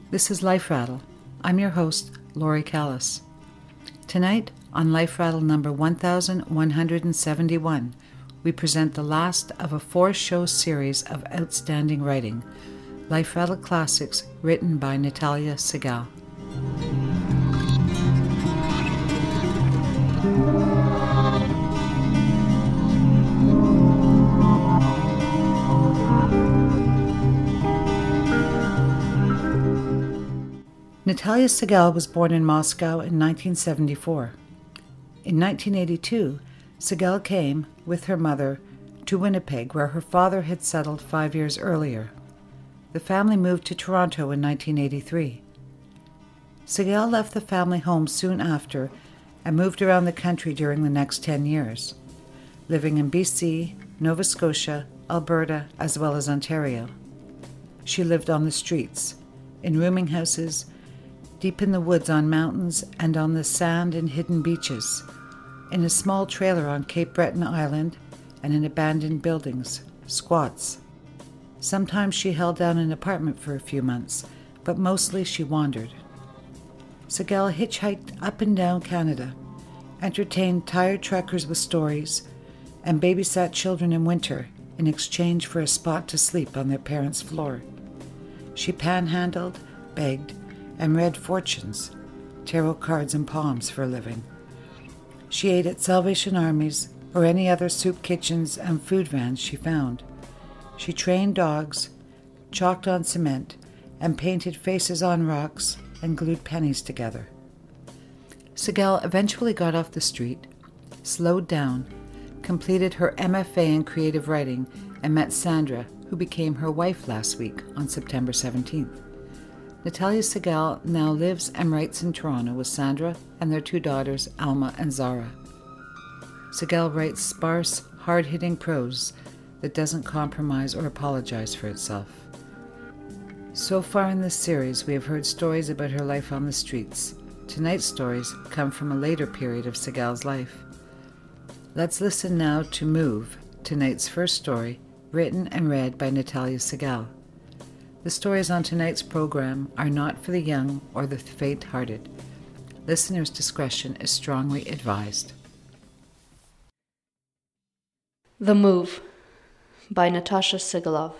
This is Life Rattle. I'm your host, Lori Callis. Tonight, on Life Rattle number 1171, we present the last of a 4-show series of outstanding writing, Life Rattle Classics, written by Natalia Segal. Natalia Segal was born in Moscow in 1974. In 1982, Segal came, with her mother, to Winnipeg, where her father had settled 5 years earlier. The family moved to Toronto in 1983. Segal left the family home soon after and moved around the country during the next 10 years, living in BC, Nova Scotia, Alberta, as well as Ontario. She lived on the streets, in rooming houses, deep in the woods on mountains and on the sand and hidden beaches, in a small trailer on Cape Breton Island, and in abandoned buildings, squats. Sometimes she held down an apartment for a few months, but mostly she wandered. Segal hitchhiked up and down Canada, entertained tired truckers with stories, and babysat children in winter in exchange for a spot to sleep on their parents' floor. She panhandled, begged, and read fortunes, tarot cards and palms for a living. She ate at Salvation Armies or any other soup kitchens and food vans she found. She trained dogs, chalked on cement, and painted faces on rocks and glued pennies together. Segal eventually got off the street, slowed down, completed her MFA in creative writing, and met Sandra, who became her wife last week on September 17th. Natalia Segal now lives and writes in Toronto with Sandra and their 2 daughters, Alma and Zara. Segal writes sparse, hard-hitting prose that doesn't compromise or apologize for itself. So far in this series, we have heard stories about her life on the streets. Tonight's stories come from a later period of Segal's life. Let's listen now to Move, tonight's first story, written and read by Natalia Segal. The stories on tonight's program are not for the young or the faint-hearted. Listeners' discretion is strongly advised. The Move by Natasha Sigalov.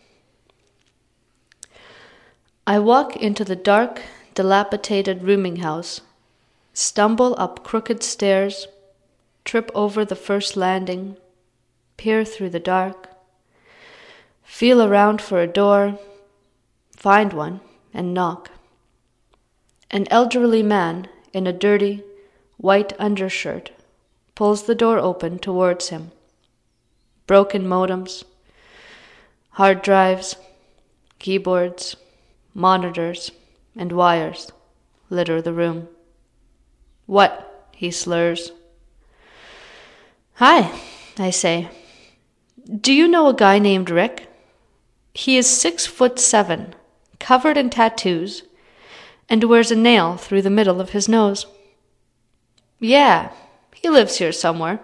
I walk into the dark, dilapidated rooming house, stumble up crooked stairs, trip over the first landing, peer through the dark, feel around for a door, find one, and knock. An elderly man in a dirty, white undershirt pulls the door open towards him. Broken modems, hard drives, keyboards, monitors, and wires litter the room. "What?" he slurs. "Hi," I say. "Do you know a guy named Rick? He is 6'7", covered in tattoos, and wears a nail through the middle of his nose." "Yeah, he lives here somewhere."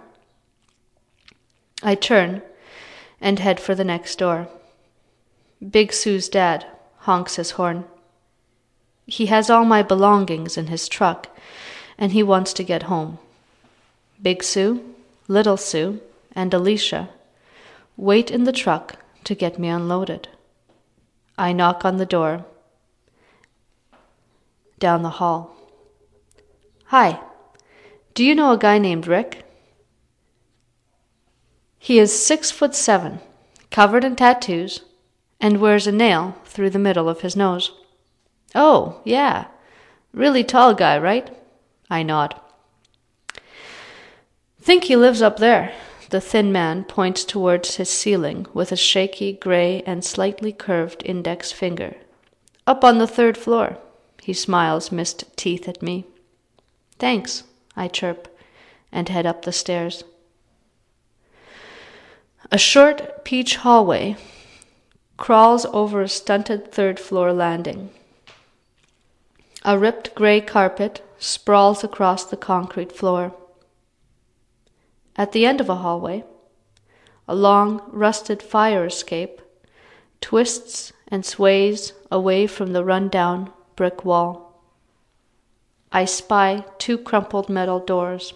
I turn and head for the next door. Big Sue's dad honks his horn. He has all my belongings in his truck, and he wants to get home. Big Sue, Little Sue, and Alicia wait in the truck to get me unloaded. I knock on the door. Down the hall. "Hi, do you know a guy named Rick? He is 6'7", covered in tattoos, and wears a nail through the middle of his nose." "Oh, yeah. Really tall guy, right?" I nod. "Think he lives up there." The thin man points towards his ceiling with a shaky, gray, and slightly curved index finger. "Up on the 3rd floor." He smiles missed teeth at me. "Thanks," I chirp, and head up the stairs. A short peach hallway crawls over a stunted 3rd-floor landing. A ripped gray carpet sprawls across the concrete floor. At the end of a hallway, a long, rusted fire escape twists and sways away from the run-down brick wall. I spy 2 crumpled metal doors.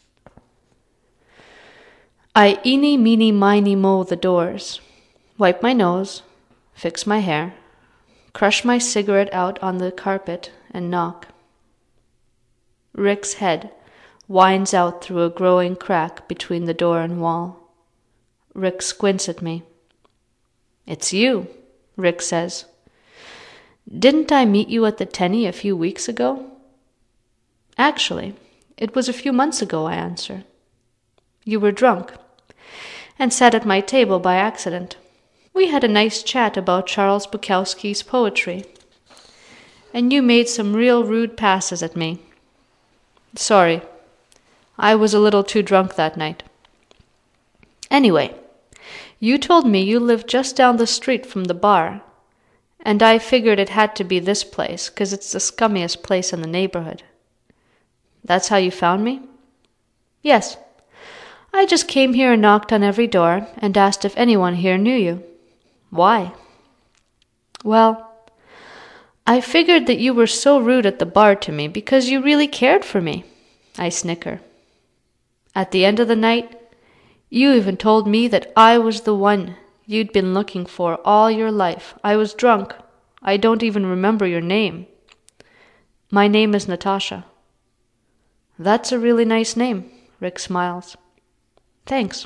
I eeny, meeny, miny, moe the doors, wipe my nose, fix my hair, crush my cigarette out on the carpet, and knock. Rick's head winds out through a growing crack between the door and wall. Rick squints at me. "It's you," Rick says. "Didn't I meet you at the Tenny a few weeks ago?" "Actually, it was a few months ago," I answer. "You were drunk and sat at my table by accident. We had a nice chat about Charles Bukowski's poetry, and you made some real rude passes at me. Sorry, I was a little too drunk that night. Anyway, you told me you lived just down the street from the bar, and I figured it had to be this place, 'cause it's the scummiest place in the neighborhood. That's how you found me?" "Yes. I just came here and knocked on every door and asked if anyone here knew you." "Why?" "Well, I figured that you were so rude at the bar to me because you really cared for me." I snicker. "At the end of the night, you even told me that I was the one you'd been looking for all your life. I was drunk. I don't even remember your name." "My name is Natasha." "That's a really nice name," Rick smiles. "Thanks."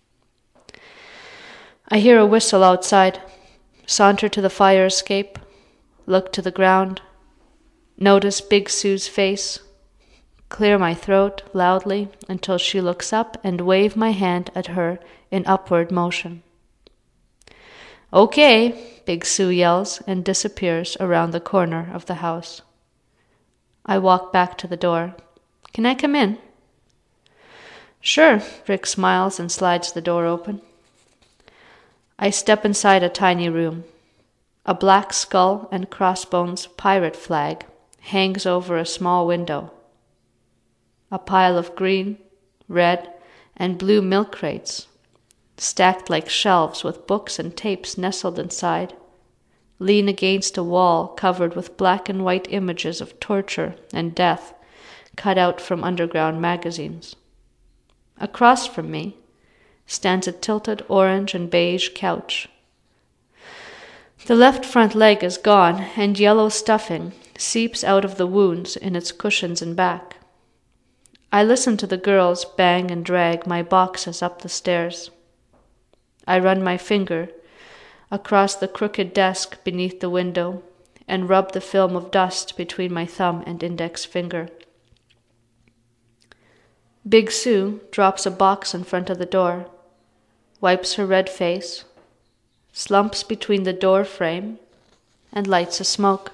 I hear a whistle outside, saunter to the fire escape, look to the ground, notice Big Sue's face, clear my throat loudly until she looks up and wave my hand at her in upward motion. "Okay," Big Sue yells and disappears around the corner of the house. I walk back to the door. "Can I come in?" "Sure," Rick smiles and slides the door open. I step inside a tiny room. A black skull and crossbones pirate flag hangs over a small window. A pile of green, red, and blue milk crates, stacked like shelves with books and tapes nestled inside, lean against a wall covered with black and white images of torture and death cut out from underground magazines. Across from me stands a tilted orange and beige couch. The left front leg is gone, and yellow stuffing seeps out of the wounds in its cushions and back. I listen to the girls bang and drag my boxes up the stairs. I run my finger across the crooked desk beneath the window and rub the film of dust between my thumb and index finger. Big Sue drops a box in front of the door, wipes her red face, slumps between the door frame, and lights a smoke.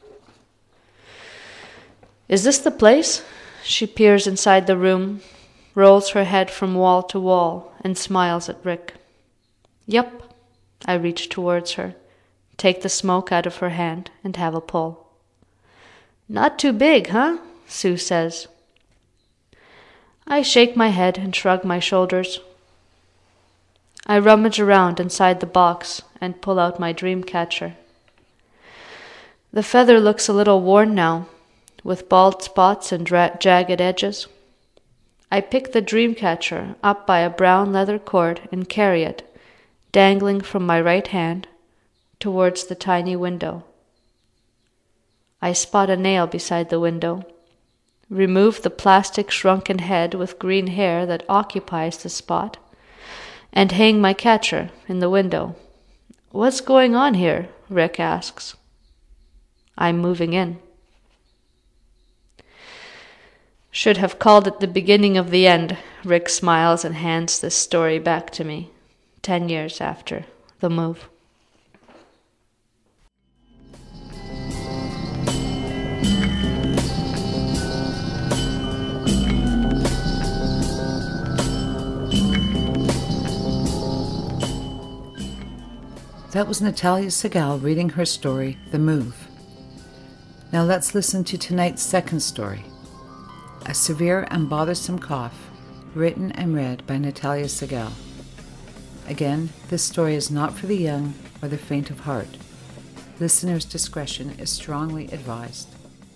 "Is this the place?" She peers inside the room, rolls her head from wall to wall, and smiles at Rick. "Yup." I reach towards her, take the smoke out of her hand, and have a pull. "Not too big, huh?" Sue says. I shake my head and shrug my shoulders. I rummage around inside the box and pull out my dream catcher. The feather looks a little worn now, with bald spots and jagged edges. I pick the dream catcher up by a brown leather cord and carry it, dangling from my right hand, towards the tiny window. I spot a nail beside the window, remove the plastic shrunken head with green hair that occupies the spot, and hang my catcher in the window. "What's going on here?" Rick asks. "I'm moving in." Should have called it the beginning of the end. Rick smiles and hands this story back to me, 10 years after the move. That was Natalia Segal reading her story, The Move. Now let's listen to tonight's second story, A Severe and Bothersome Cough, written and read by Natalia Segal. Again, this story is not for the young or the faint of heart. Listener's discretion is strongly advised.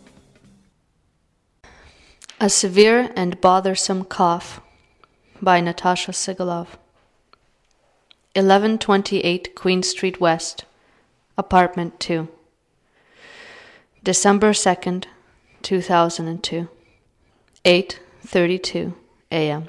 A Severe and Bothersome Cough by Natasha Sigalov. 1128 Queen Street West, Apartment 2. December 2nd, 2002. 8:32 a.m.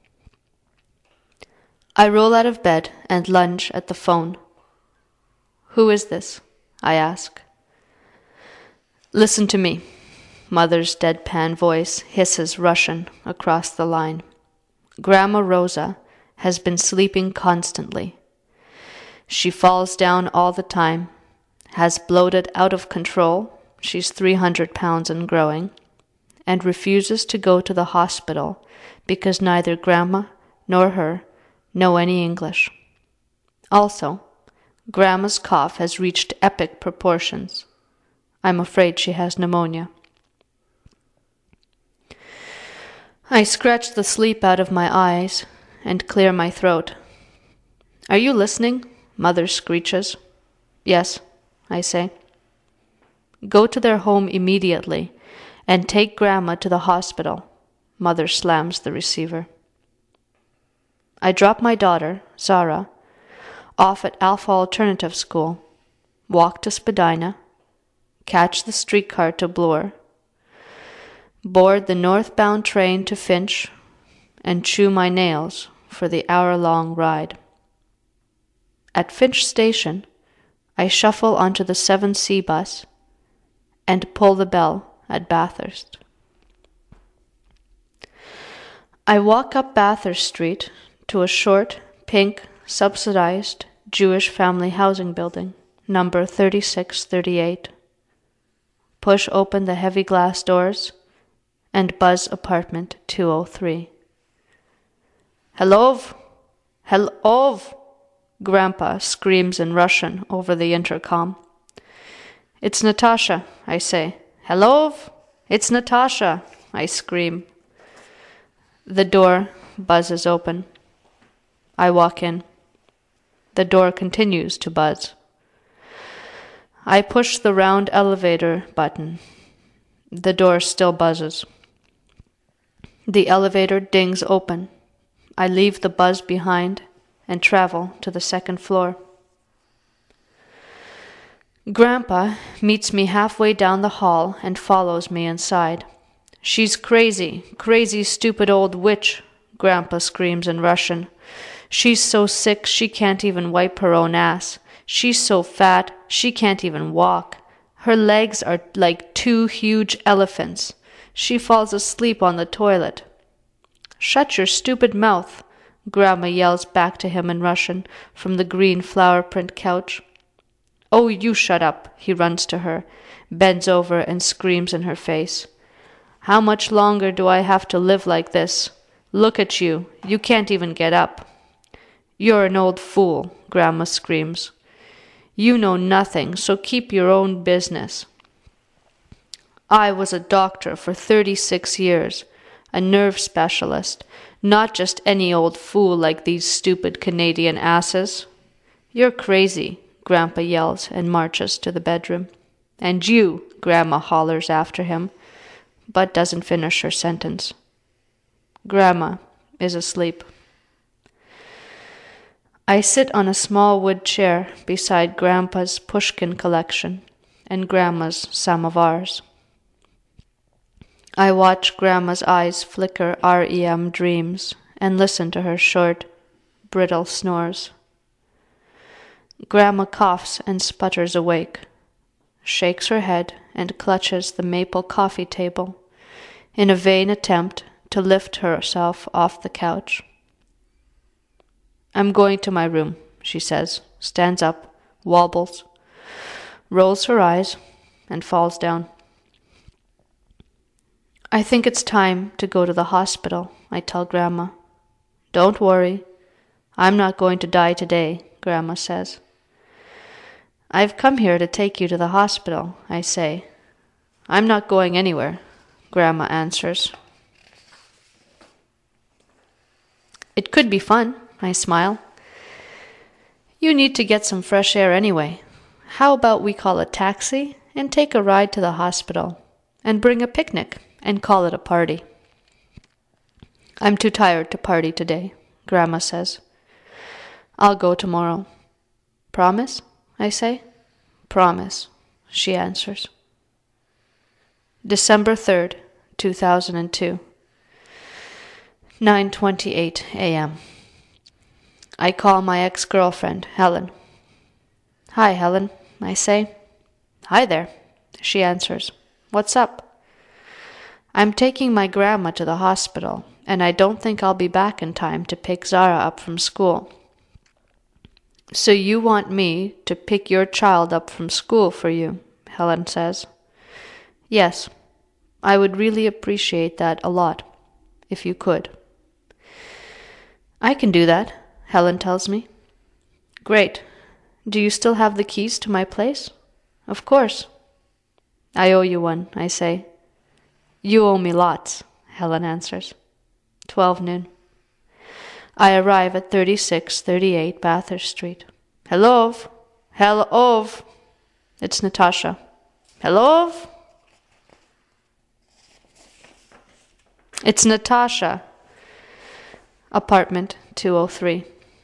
I roll out of bed and lunge at the phone. "Who is this?" I ask. "Listen to me." Mother's deadpan voice hisses Russian across the line. "Grandma Rosa has been sleeping constantly. She falls down all the time, has bloated out of control, she's 300 pounds and growing, and refuses to go to the hospital because neither Grandma nor her know any English. Also, Grandma's cough has reached epic proportions. I'm afraid she has pneumonia." I scratch the sleep out of my eyes and clear my throat. "Are you listening?" Mother screeches. "Yes," I say. "Go to their home immediately and take Grandma to the hospital." Mother slams the receiver. I drop my daughter, Zara, off at Alpha Alternative School, walk to Spadina, catch the streetcar to Bloor, board the northbound train to Finch, and chew my nails for the hour-long ride. At Finch Station, I shuffle onto the 7C bus and pull the bell at Bathurst. I walk up Bathurst Street to a short, pink, subsidized Jewish family housing building, number 3638. Push open the heavy glass doors and buzz apartment 203. "Hello? Hello?" Grandpa screams in Russian over the intercom. "It's Natasha," I say. "Hello? It's Natasha," I scream. The door buzzes open. I walk in. The door continues to buzz. I push the round elevator button. The door still buzzes. The elevator dings open. I leave the buzz behind and travel to the second floor. Grandpa meets me halfway down the hall and follows me inside. "She's crazy, crazy stupid old witch," Grandpa screams in Russian. "She's so sick she can't even wipe her own ass. She's so fat she can't even walk. Her legs are like two huge elephants. She falls asleep on the toilet." "Shut your stupid mouth," Grandma yells back to him in Russian from the green flower print couch. "Oh, you shut up," he runs to her, bends over and screams in her face. "How much longer do I have to live like this? Look at you, you can't even get up." "You're an old fool," Grandma screams. "You know nothing, so keep your own business." "I was a doctor for 36 years, a nerve specialist, not just any old fool like these stupid Canadian asses." "You're crazy," Grandpa yells and marches to the bedroom. "And you," Grandma hollers after him, but doesn't finish her sentence. Grandma is asleep. I sit on a small wood chair beside Grandpa's Pushkin collection and Grandma's samovars. I watch Grandma's eyes flicker REM dreams and listen to her short, brittle snores. Grandma coughs and sputters awake, shakes her head and clutches the maple coffee table in a vain attempt to lift herself off the couch. "I'm going to my room," she says, stands up, wobbles, rolls her eyes, and falls down. "I think it's time to go to the hospital," I tell Grandma. "Don't worry. I'm not going to die today," Grandma says. "I've come here to take you to the hospital," I say. "I'm not going anywhere," Grandma answers. "It could be fun," I smile. "You need to get some fresh air anyway. How about we call a taxi and take a ride to the hospital and bring a picnic and call it a party? I'm too tired to party today, Grandma says. I'll go tomorrow. Promise? I say. Promise, she answers. December 3rd, 2002. 9:28 a.m. I call my ex-girlfriend, Helen. Hi, Helen, I say. Hi there, she answers. What's up? I'm taking my grandma to the hospital, and I don't think I'll be back in time to pick Zara up from school. So you want me to pick your child up from school for you, Helen says. Yes, I would really appreciate that a lot, if you could. I can do that, Helen tells me. Great. Do you still have the keys to my place? Of course. I owe you one, I say. You owe me lots, Helen answers. 12 noon. I arrive at 3638 Bathurst Street. Hello? Hello? It's Natasha. Hello? It's Natasha. Apartment 203.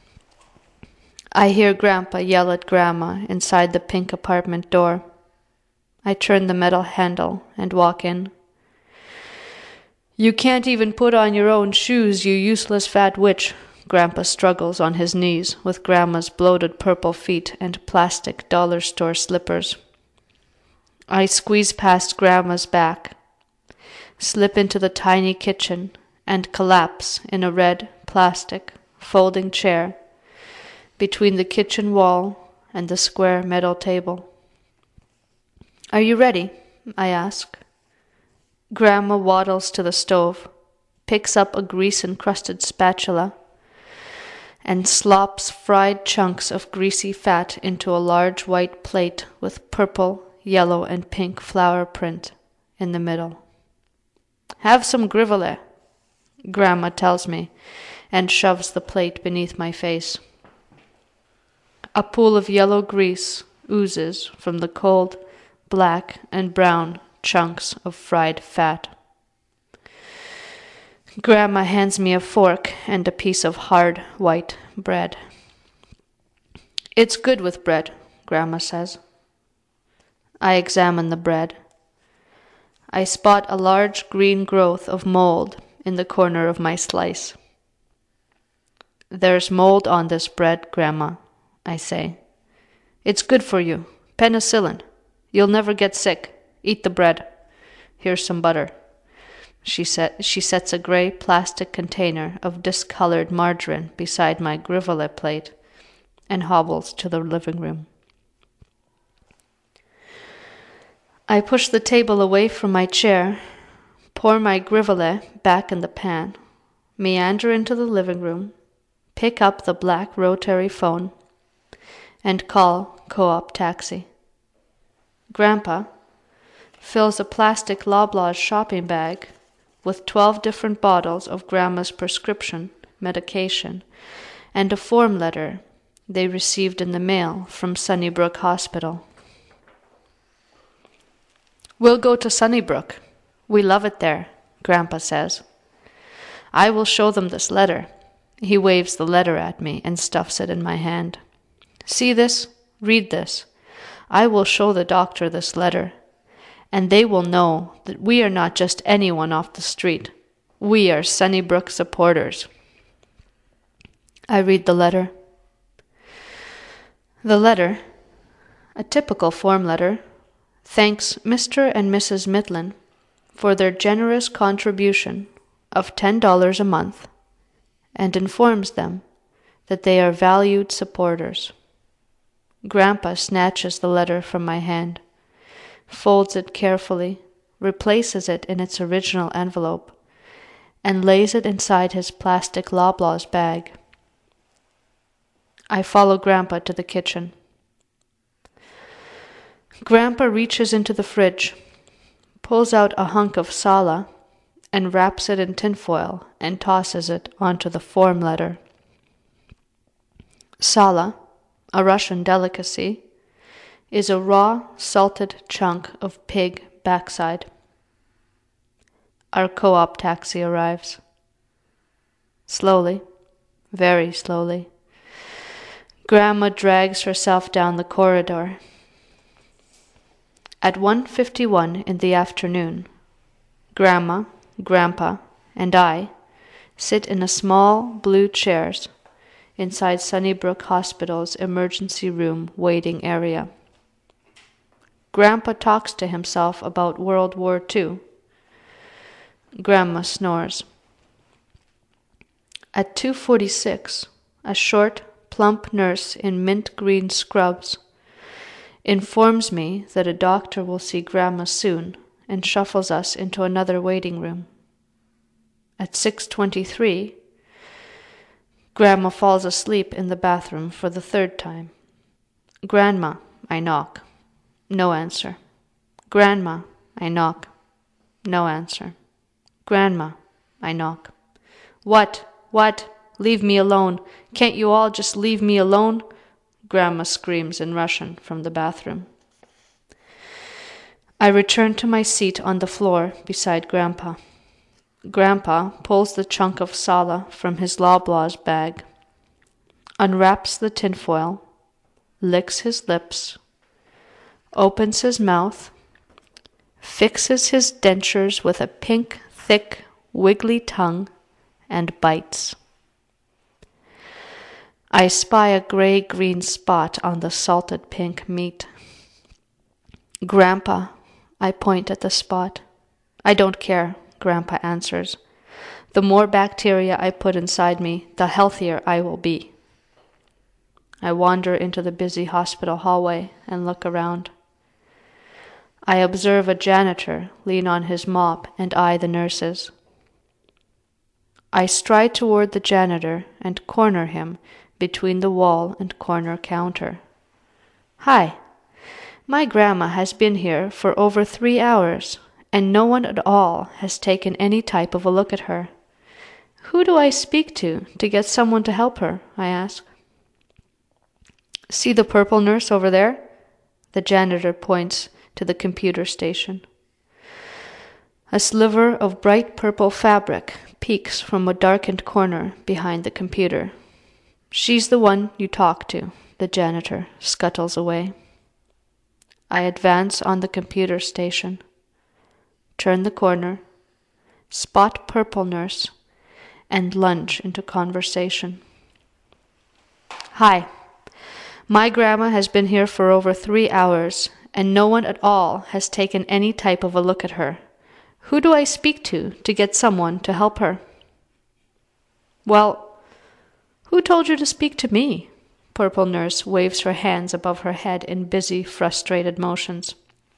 I hear Grandpa yell at Grandma inside the pink apartment door. I turn the metal handle and walk in. You can't even put on your own shoes, you useless fat witch. Grandpa struggles on his knees with Grandma's bloated purple feet and plastic dollar store slippers. I squeeze past Grandma's back, slip into the tiny kitchen, and collapse in a red plastic folding chair between the kitchen wall and the square metal table. Are you ready? I ask. Grandma waddles to the stove, picks up a grease-encrusted spatula, and slops fried chunks of greasy fat into a large white plate with purple, yellow, and pink flower print in the middle. Have some grivole, Grandma tells me, and shoves the plate beneath my face. A pool of yellow grease oozes from the cold, black, and brown chunks of fried fat. Grandma hands me a fork and a piece of hard white bread. It's good with bread, Grandma says. I examine the bread. I spot a large green growth of mold in the corner of my slice. There's mold on this bread, Grandma, I say. It's good for you. Penicillin. You'll never get sick. Eat the bread. Here's some butter. She sets a gray plastic container of discolored margarine beside my grivole plate and hobbles to the living room. I push the table away from my chair, pour my grivole back in the pan, meander into the living room, pick up the black rotary phone, and call Co-op Taxi. Grandpa fills a plastic Loblaws shopping bag with 12 different bottles of Grandma's prescription medication and a form letter they received in the mail from Sunnybrook Hospital. We'll go to Sunnybrook. We love it there, Grandpa says. I will show them this letter. He waves the letter at me and stuffs it in my hand. See this? Read this. I will show the doctor this letter, and they will know that we are not just anyone off the street. We are Sunnybrook supporters. I read the letter. The letter, a typical form letter, thanks Mr. and Mrs. Midland for their generous contribution of $10 a month and informs them that they are valued supporters. Grandpa snatches the letter from my hand, folds it carefully, replaces it in its original envelope, and lays it inside his plastic Loblaws bag. I follow Grandpa to the kitchen. Grandpa reaches into the fridge, pulls out a hunk of sala, and wraps it in tinfoil and tosses it onto the form letter. Sala, a Russian delicacy, is a raw, salted chunk of pig backside. Our co-op taxi arrives. Slowly, very slowly, Grandma drags herself down the corridor. At 1:51 in the afternoon, Grandma, Grandpa, and I sit in a small blue chairs inside Sunnybrook Hospital's emergency room waiting area. Grandpa talks to himself about World War II. Grandma snores. At 2:46, a short, plump nurse in mint green scrubs informs me that a doctor will see Grandma soon and shuffles us into another waiting room. At 6:23, Grandma falls asleep in the bathroom for the third time. Grandma, I knock. No answer. Grandma, I knock. No answer. Grandma, I knock. What? Leave me alone. Can't you all just leave me alone? Grandma screams in Russian from the bathroom. I return to my seat on the floor beside Grandpa. Grandpa pulls the chunk of Sala from his Loblaws bag, unwraps the tinfoil, licks his lips, opens his mouth, fixes his dentures with a pink, thick, wiggly tongue, and bites. I spy a gray-green spot on the salted pink meat. Grandpa, I point at the spot. I don't care, Grandpa answers. The more bacteria I put inside me, the healthier I will be. I wander into the busy hospital hallway and look around. I observe a janitor lean on his mop and eye the nurses. I stride toward the janitor and corner him between the wall and corner counter. Hi, my grandma has been here for over 3 hours, and no one at all has taken any type of a look at her. Who do I speak to get someone to help her? I ask. See the purple nurse over there? The janitor points to the computer station. A sliver of bright purple fabric peeks from a darkened corner behind the computer. She's the one you talk to, the janitor scuttles away. I advance on the computer station, turn the corner, spot purple nurse, and lunge into conversation. Hi, my grandma has been here for over 3 hours, and no one at all has taken any type of a look at her. Who do I speak to get someone to help her? Well, who told you to speak to me? Purple nurse waves her hands above her head in busy, frustrated motions.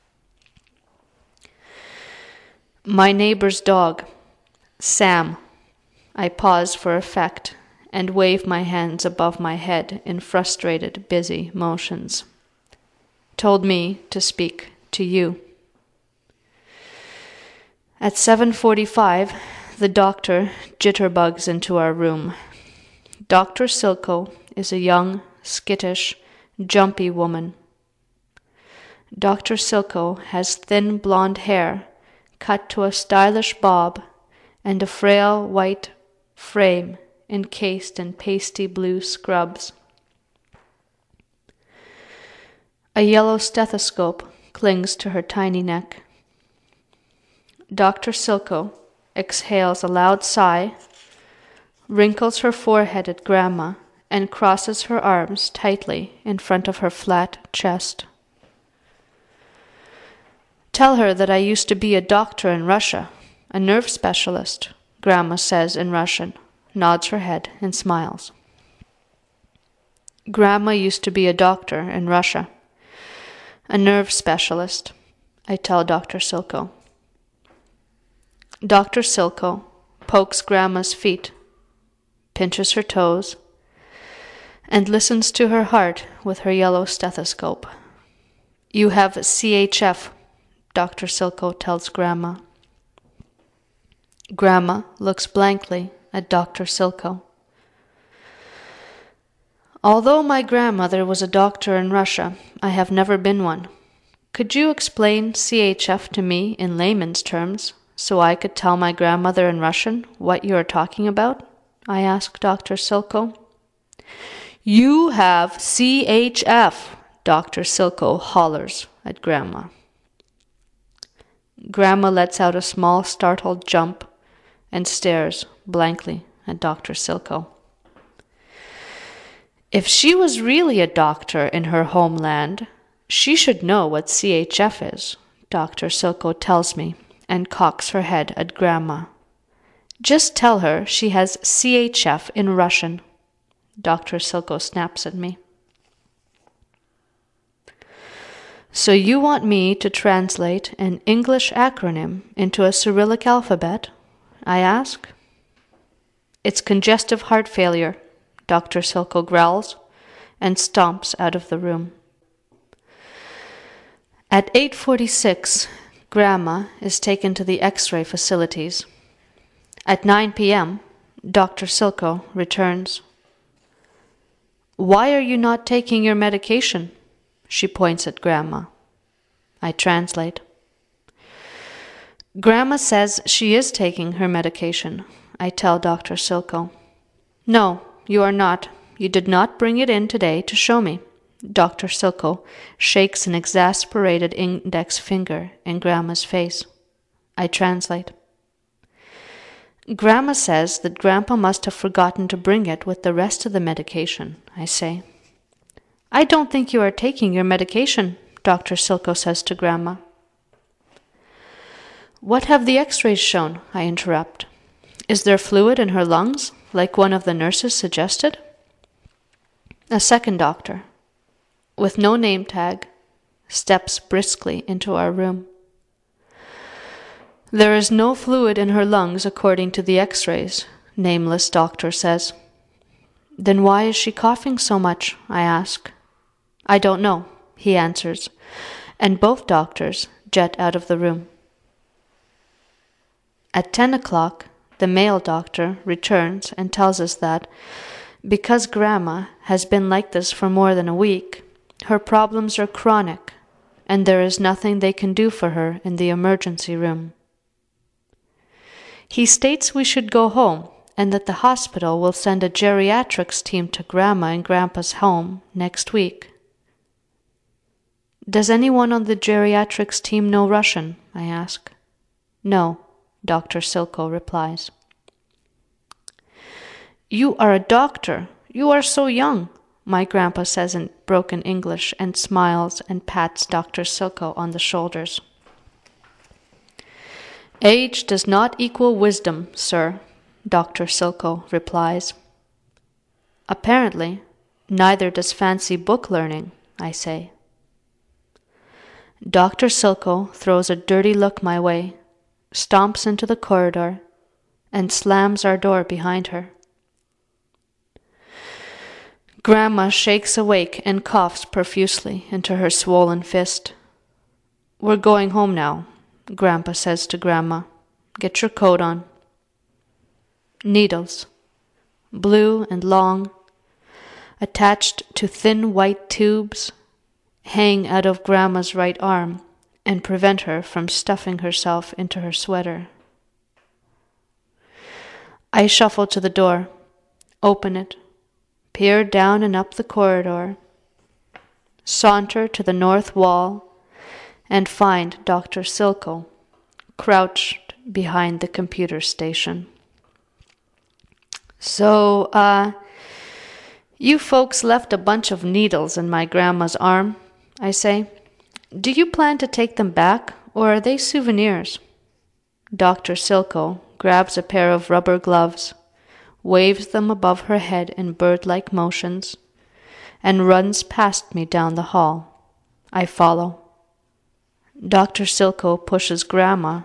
My neighbor's dog, Sam. I pause for effect and wave my hands above my head in frustrated, busy motions. Told me to speak to you. At 7:45, the doctor jitterbugs into our room. Dr. Silko is a young, skittish, jumpy woman. Dr. Silko has thin blonde hair cut to a stylish bob and a frail white frame encased in pasty blue scrubs. A yellow stethoscope clings to her tiny neck. Dr. Silko exhales a loud sigh, wrinkles her forehead at Grandma, and crosses her arms tightly in front of her flat chest. Tell her that I used to be a doctor in Russia, a nerve specialist, Grandma says in Russian, nods her head and smiles. Grandma used to be a doctor in Russia, a nerve specialist, I tell Dr. Silko. Dr. Silko pokes Grandma's feet, pinches her toes, and listens to her heart with her yellow stethoscope. You have CHF, Dr. Silko tells Grandma. Grandma looks blankly at Dr. Silko. Although my grandmother was a doctor in Russia, I have never been one. Could you explain CHF to me in layman's terms, so I could tell my grandmother in Russian what you are talking about? I asked Dr. Silko. You have CHF, Dr. Silko hollers at Grandma. Grandma lets out a small startled jump and stares blankly at Dr. Silko. If she was really a doctor in her homeland, she should know what CHF is, Dr. Silko tells me, and cocks her head at Grandma. Just tell her she has CHF in Russian, Dr. Silko snaps at me. So you want me to translate an English acronym into a Cyrillic alphabet? I ask. It's congestive heart failure, Dr. Silko growls and stomps out of the room. At 8:46, Grandma is taken to the X-ray facilities. At 9 p.m., Dr. Silko returns. Why are you not taking your medication? She points at Grandma. I translate. Grandma says she is taking her medication, I tell Dr. Silko. No, you are not. You did not bring it in today to show me. Dr. Silko shakes an exasperated index finger in Grandma's face. I translate. Grandma says that Grandpa must have forgotten to bring it with the rest of the medication, I say. I don't think you are taking your medication, Dr. Silko says to Grandma. What have the x-rays shown? I interrupt. Is there fluid in her lungs, like one of the nurses suggested? A second doctor, with no name tag, steps briskly into our room. There is no fluid in her lungs according to the x-rays, nameless doctor says. Then why is she coughing so much? I ask. I don't know, he answers, and both doctors jet out of the room. At 10 o'clock, the male doctor returns and tells us that, because Grandma has been like this for more than a week, her problems are chronic, and there is nothing they can do for her in the emergency room. He states we should go home, and that the hospital will send a geriatrics team to Grandma and Grandpa's home next week. Does anyone on the geriatrics team know Russian? I ask. No, Dr. Silko replies. You are a doctor. You are so young, my grandpa says in broken English and smiles and pats Dr. Silko on the shoulders. Age does not equal wisdom, sir, Dr. Silko replies. Apparently, neither does fancy book learning, I say. Dr. Silko throws a dirty look my way, stomps into the corridor, and slams our door behind her. Grandma shakes awake and coughs profusely into her swollen fist. We're going home now, Grandpa says to Grandma. Get your coat on. Needles, blue and long, attached to thin white tubes, hang out of Grandma's right arm and prevent her from stuffing herself into her sweater. I shuffle to the door, open it, peer down and up the corridor, saunter to the north wall, and find Dr. Silko crouched behind the computer station. So, you folks left a bunch of needles in my grandma's arm, I say. Do you plan to take them back, or are they souvenirs? Dr. Silko grabs a pair of rubber gloves, waves them above her head in bird-like motions, and runs past me down the hall. I follow. Dr. Silko pushes Grandma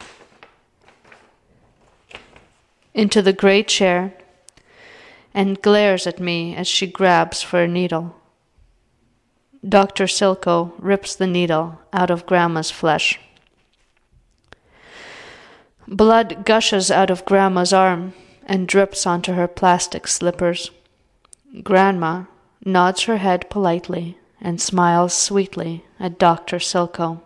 into the gray chair and glares at me as she grabs for a needle. Dr. Silko rips the needle out of Grandma's flesh. Blood gushes out of Grandma's arm and drips onto her plastic slippers. Grandma nods her head politely, and smiles sweetly at Dr. Silko.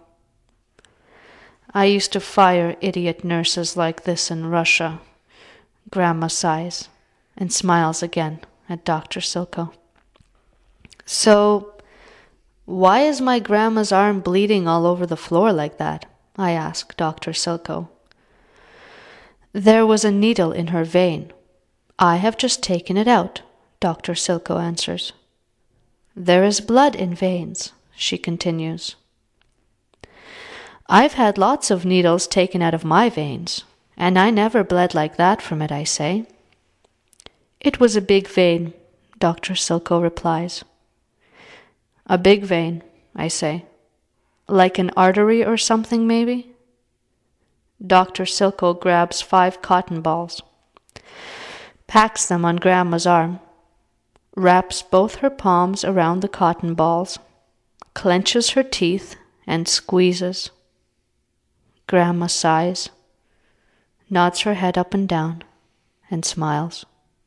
I used to fire idiot nurses like this in Russia. Grandma sighs and smiles again at Dr. Silko. So, why is my grandma's arm bleeding all over the floor like that? I ask Dr. Silko. There was a needle in her vein. I have just taken it out, Dr. Silko answers. There is blood in veins, she continues. I've had lots of needles taken out of my veins, and I never bled like that from it, I say. It was a big vein, Dr. Silko replies. A big vein, I say. Like an artery or something, maybe? Dr. Silko grabs 5 cotton balls, packs them on Grandma's arm, wraps both her palms around the cotton balls, clenches her teeth, and squeezes. Grandma sighs, nods her head up and down, and smiles.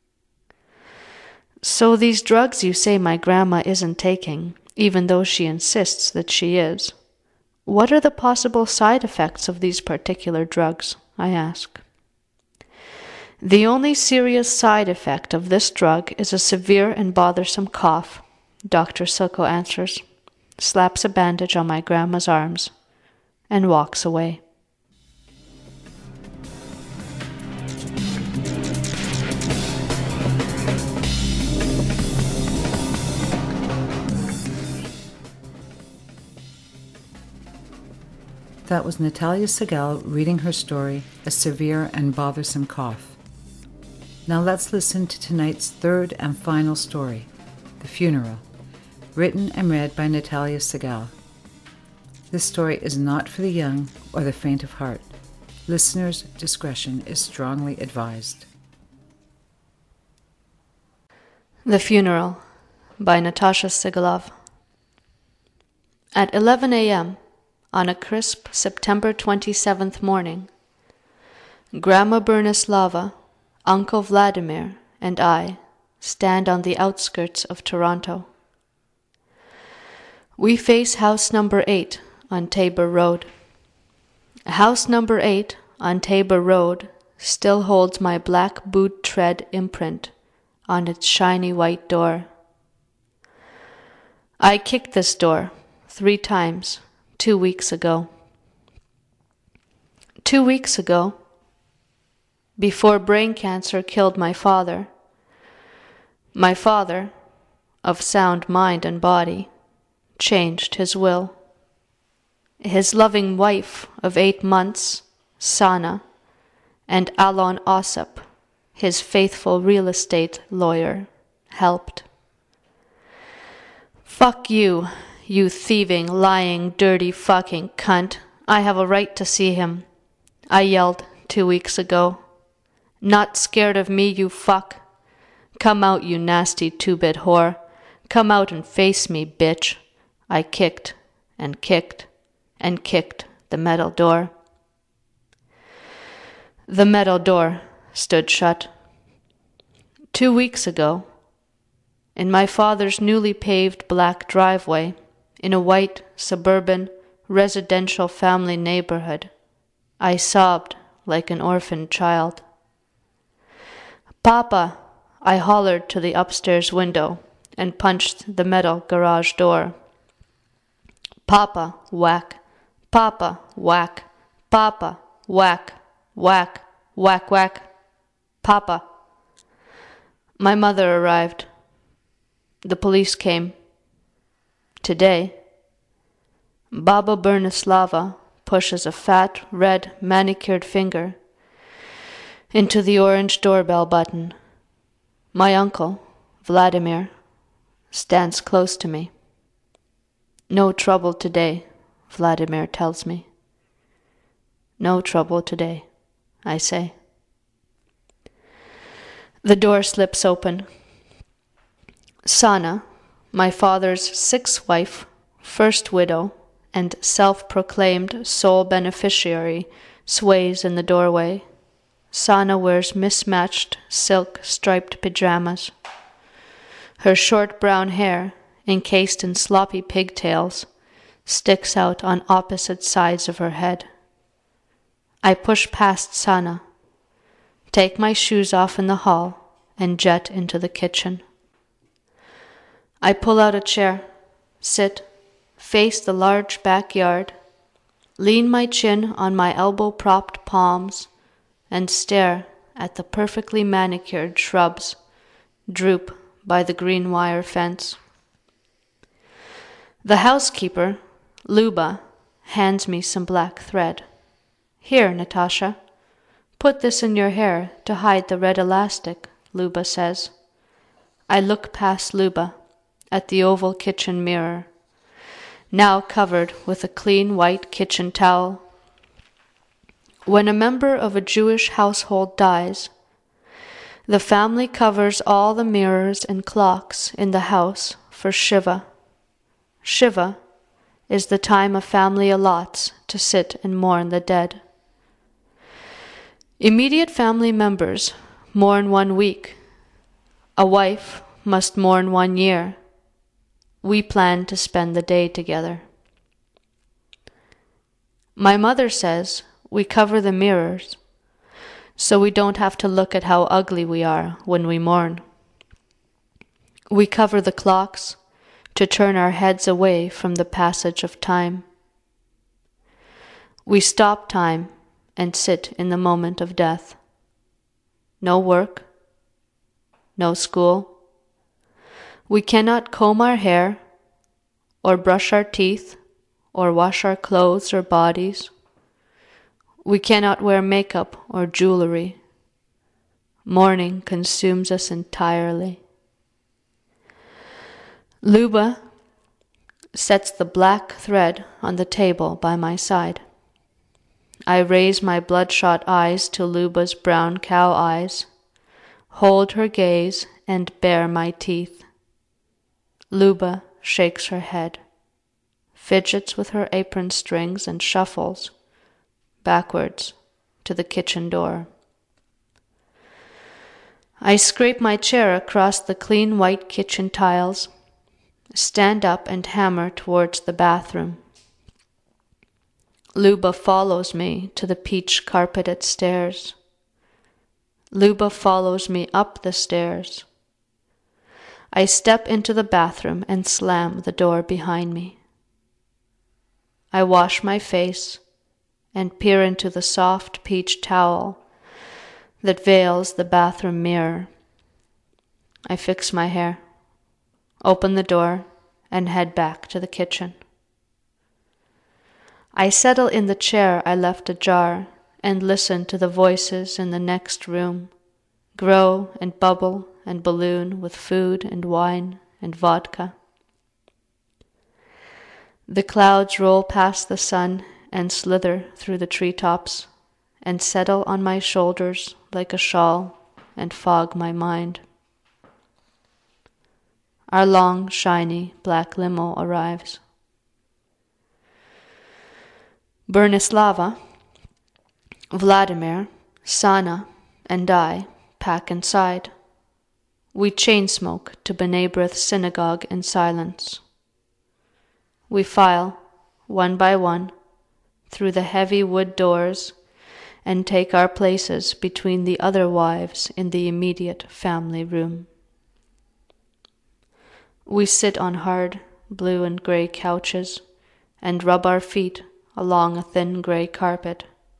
So these drugs you say my grandma isn't taking, even though she insists that she is, what are the possible side effects of these particular drugs? I ask. The only serious side effect of this drug is a severe and bothersome cough, Dr. Silko answers, slaps a bandage on my grandma's arms, and walks away. That was Natalia Segal reading her story, A Severe and Bothersome Cough. Now let's listen to tonight's third and final story, The Funeral, written and read by Natalia Segal. This story is not for the young or the faint of heart. Listeners' discretion is strongly advised. The Funeral by Natasha Segalov. At 11 a.m., on a crisp September 27th morning, Grandma Bernislava, Uncle Vladimir, and I stand on the outskirts of Toronto. We face house number 8 on Tabor Road. House number 8 on Tabor Road still holds my black boot tread imprint on its shiny white door. I kicked this door 3 times 2 weeks ago. 2 weeks ago, before brain cancer killed my father, of sound mind and body, changed his will. His loving wife of 8 months, Sana, and Alon Ossip, his faithful real estate lawyer, helped. Fuck you, you thieving, lying, dirty fucking cunt. I have a right to see him, I yelled 2 weeks ago. Not scared of me, you fuck. Come out, you nasty 2-bit whore. Come out and face me, bitch. I kicked and kicked and kicked the metal door. The metal door stood shut. 2 weeks ago, in my father's newly paved black driveway, in a white, suburban, residential family neighborhood, I sobbed like an orphaned child. Papa, I hollered to the upstairs window and punched the metal garage door. Papa, whack. Papa, whack. Papa, whack. Whack, whack, whack. Papa. My mother arrived. The police came. Today, Baba Bernislava pushes a fat, red, manicured finger into the orange doorbell button. My uncle, Vladimir, stands close to me. No trouble today, Vladimir tells me. No trouble today, I say. The door slips open. Sana, my father's 6th wife, first widow, and self-proclaimed sole beneficiary, sways in the doorway. Sana wears mismatched silk striped pajamas. Her short brown hair, encased in sloppy pigtails, sticks out on opposite sides of her head. I push past Sana, take my shoes off in the hall, and jet into the kitchen. I pull out a chair, sit, face the large backyard, lean my chin on my elbow-propped palms, and stare at the perfectly manicured shrubs droop by the green wire fence. The housekeeper, Luba, hands me some black thread. "Here, Natasha, put this in your hair to hide the red elastic," Luba says. I look past Luba at the oval kitchen mirror, now covered with a clean white kitchen towel. When a member of a Jewish household dies, the family covers all the mirrors and clocks in the house for Shiva. Shiva is the time a family allots to sit and mourn the dead. Immediate family members mourn 1 week. A wife must mourn 1 year. We plan to spend the day together. My mother says we cover the mirrors so we don't have to look at how ugly we are when we mourn. We cover the clocks to turn our heads away from the passage of time. We stop time and sit in the moment of death. No work, no school. We cannot comb our hair, or brush our teeth, or wash our clothes or bodies. We cannot wear makeup or jewelry. Mourning consumes us entirely. Luba sets the black thread on the table by my side. I raise my bloodshot eyes to Luba's brown cow eyes, hold her gaze, and bare my teeth. Luba shakes her head, fidgets with her apron strings, and shuffles backwards to the kitchen door. I scrape my chair across the clean white kitchen tiles, stand up and hammer towards the bathroom. Luba follows me to the peach-carpeted stairs. Luba follows me up the stairs. I step into the bathroom and slam the door behind me. I wash my face and peer into the soft peach towel that veils the bathroom mirror. I fix my hair, open the door, and head back to the kitchen. I settle in the chair I left ajar and listen to the voices in the next room grow and bubble and balloon with food and wine and vodka. The clouds roll past the sun and slither through the treetops and settle on my shoulders like a shawl and fog my mind. Our long, shiny black limo arrives. Bernislava, Vladimir, Sana, and I pack inside. We chain smoke to B'nai B'rith synagogue in silence. We file, one by one, through the heavy wood doors and take our places between the other wives in the immediate family room. We sit on hard blue and grey couches and rub our feet along a thin grey carpet.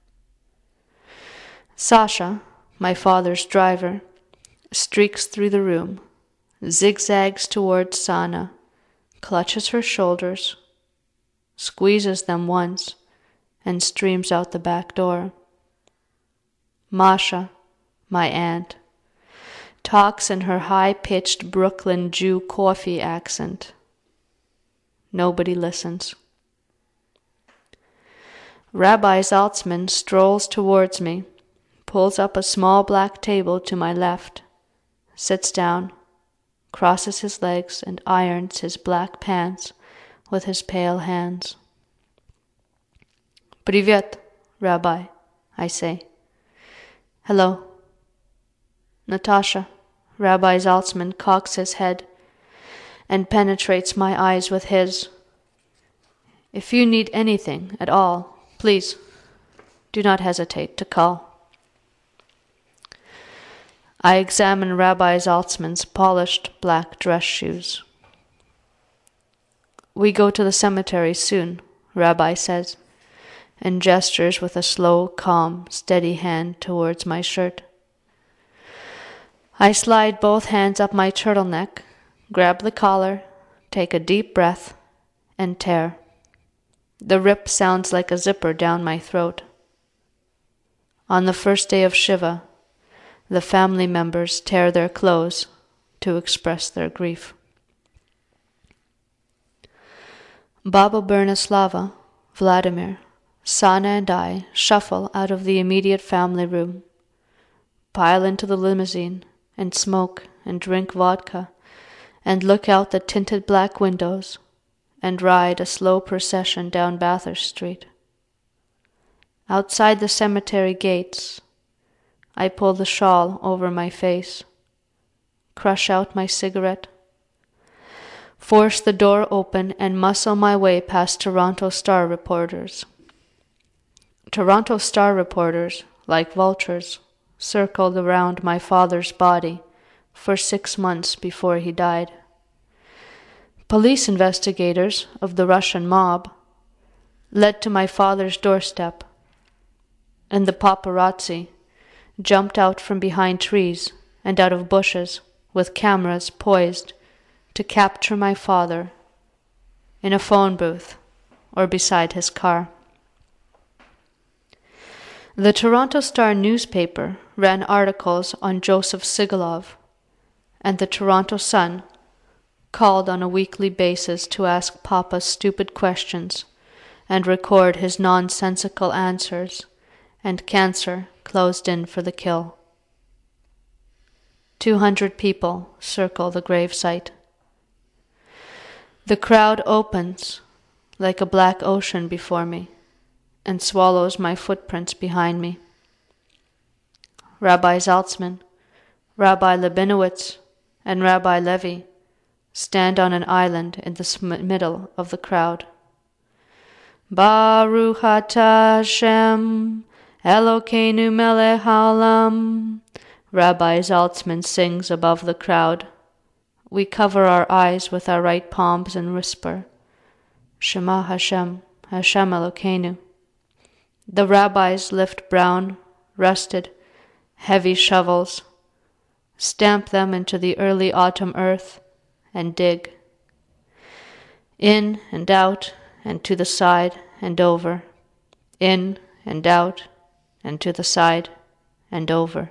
Sasha, my father's driver, streaks through the room, zigzags towards Sana, clutches her shoulders, squeezes them once, and streams out the back door. Masha, my aunt, talks in her high-pitched Brooklyn Jew coffee accent. Nobody listens. Rabbi Zaltzman strolls towards me, pulls up a small black table to my left, sits down, crosses his legs, and irons his black pants with his pale hands. "Privyet, Rabbi," I say. "Hello." Natasha, Rabbi Zaltzman cocks his head and penetrates my eyes with his. If you need anything at all, please do not hesitate to call. I examine Rabbi Zaltzman's polished black dress shoes. We go to the cemetery soon, Rabbi says, and gestures with a slow, calm, steady hand towards my shirt. I slide both hands up my turtleneck, grab the collar, take a deep breath, and tear. The rip sounds like a zipper down my throat. On the first day of Shiva, the family members tear their clothes to express their grief. Baba Bernislava, Vladimir, Sana and I shuffle out of the immediate family room, pile into the limousine, and smoke and drink vodka, and look out the tinted black windows, and ride a slow procession down Bathurst Street. Outside the cemetery gates, I pull the shawl over my face, crush out my cigarette, force the door open and muscle my way past Toronto Star reporters. Toronto Star reporters, like vultures, circled around my father's body for 6 months before he died. Police investigators of the Russian mob led to my father's doorstep, and the paparazzi jumped out from behind trees and out of bushes with cameras poised to capture my father in a phone booth or beside his car. The Toronto Star newspaper ran articles on Joseph Sigalov, and the Toronto Sun called on a weekly basis to ask Papa stupid questions and record his nonsensical answers, and cancer closed in for the kill. 200 people circle the gravesite. The crowd opens like a black ocean before me and swallows my footprints behind me. Rabbi Zaltzman, Rabbi Lebinowitz, and Rabbi Levy stand on an island in the middle of the crowd. Baruch atah Hashem, Elokeinu melech haolam, Rabbi Zaltzman sings above the crowd. We cover our eyes with our right palms and whisper, Shema Hashem, Hashem Elokeinu. The rabbis lift brown, rusted, heavy shovels, stamp them into the early autumn earth, and dig. In and out, and to the side and over. In and out, and to the side and over.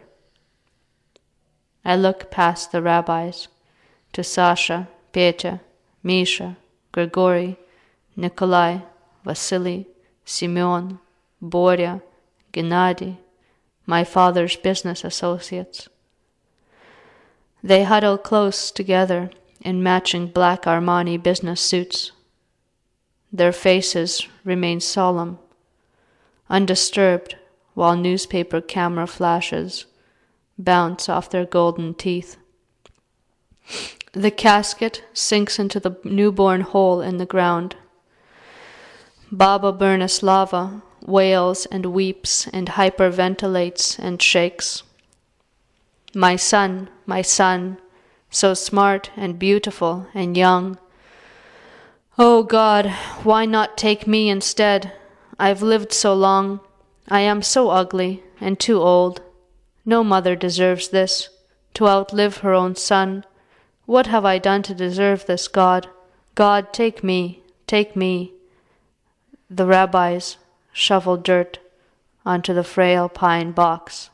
I look past the rabbis to Sasha, Petya, Misha, Grigory, Nikolai, Vasily, Simeon, Borya, Gennady, my father's business associates. They huddle close together in matching black Armani business suits. Their faces remain solemn, undisturbed, while newspaper camera flashes bounce off their golden teeth. The casket sinks into the newborn hole in the ground. Baba Bernislava wails and weeps and hyperventilates and shakes. My son, so smart and beautiful and young. Oh God, why not take me instead? I've lived so long. I am so ugly and too old. No mother deserves this, to outlive her own son. What have I done to deserve this, God? God, take me, take me. The rabbis shovel dirt onto the frail pine box.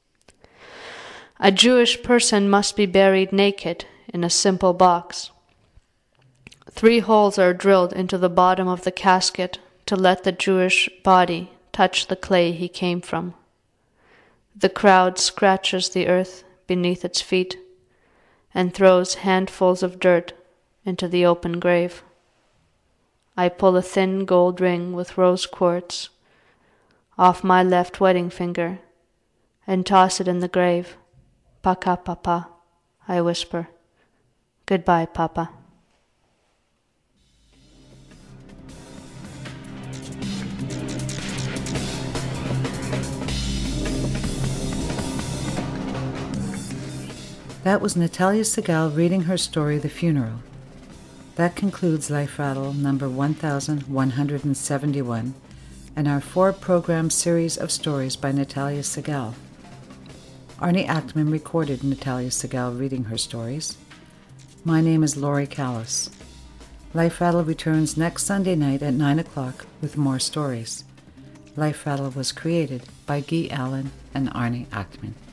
A Jewish person must be buried naked in a simple box. 3 holes are drilled into the bottom of the casket to let the Jewish body touch the clay he came from. The crowd scratches the earth beneath its feet and throws handfuls of dirt into the open grave. I pull a thin gold ring with rose quartz off my left wedding finger and toss it in the grave. Paka, Papa, I whisper. Goodbye, Papa. That was Natalia Segal reading her story, The Funeral. That concludes Life Rattle number 1171 and our 4-program series of stories by Natalia Segal. Arnie Ackman recorded Natalia Segal reading her stories. My name is Lori Callis. Life Rattle returns next Sunday night at 9 o'clock with more stories. Life Rattle was created by Guy Allen and Arnie Ackman.